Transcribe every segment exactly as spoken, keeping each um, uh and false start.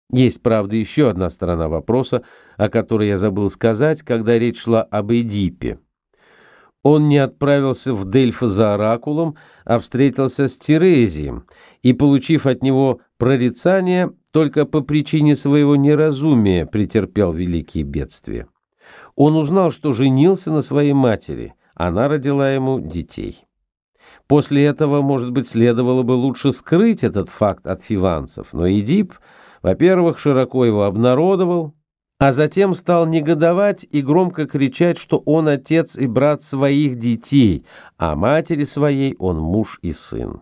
Есть, правда, еще одна сторона вопроса, о которой я забыл сказать, когда речь шла об Эдипе. Он не отправился в Дельфы за оракулом, а встретился с Тирезием и, получив от него прорицание, только по причине своего неразумия претерпел великие бедствия. Он узнал, что женился на своей матери, она родила ему детей. После этого, может быть, следовало бы лучше скрыть этот факт от фиванцев, но Эдип, во-первых, широко его обнародовал, а затем стал негодовать и громко кричать, что он отец и брат своих детей, а матери своей он муж и сын.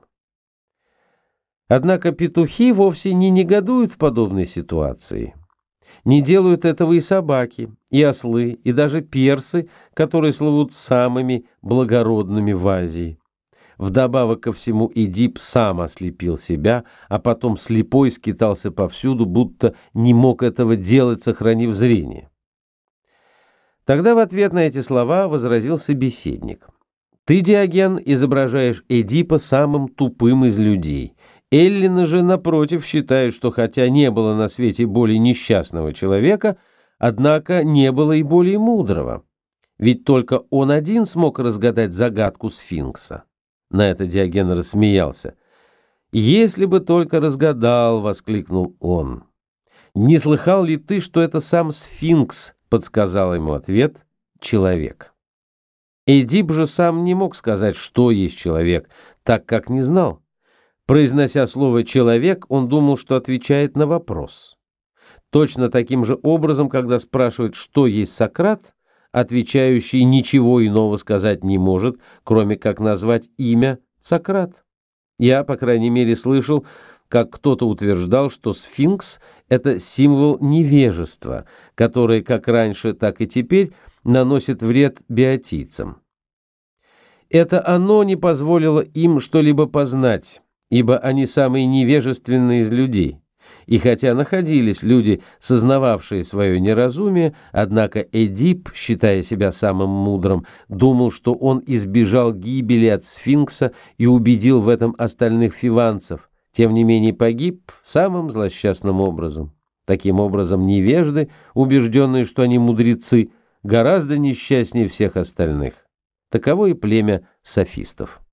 Однако петухи вовсе не негодуют в подобной ситуации. Не делают этого и собаки, и ослы, и даже персы, которые слывут самыми благородными в Азии. Вдобавок ко всему Эдип сам ослепил себя, а потом слепой скитался повсюду, будто не мог этого делать, сохранив зрение. Тогда в ответ на эти слова возразил собеседник. «Ты, Диоген, изображаешь Эдипа самым тупым из людей. Эллины же, напротив, считают, что хотя не было на свете более несчастного человека, однако не было и более мудрого. Ведь только он один смог разгадать загадку сфинкса». На это Диоген рассмеялся. «Если бы только разгадал!» — воскликнул он. «Не слыхал ли ты, что это сам сфинкс?» — подсказал ему ответ «человек». Эдип же сам не мог сказать, что есть человек, так как не знал. Произнося слово «человек», он думал, что отвечает на вопрос. Точно таким же образом, когда спрашивают, что есть Сократ, отвечающий ничего иного сказать не может, кроме как назвать имя Сократ. Я, по крайней мере, слышал, как кто-то утверждал, что сфинкс – это символ невежества, который как раньше, так и теперь наносит вред биотийцам. Это оно не позволило им что-либо познать, ибо они самые невежественные из людей. И хотя находились люди, сознававшие свое неразумие, однако Эдип, считая себя самым мудрым, думал, что он избежал гибели от сфинкса и убедил в этом остальных фиванцев, тем не менее погиб самым злосчастным образом. Таким образом, невежды, убежденные, что они мудрецы, гораздо несчастнее всех остальных. Таково и племя софистов.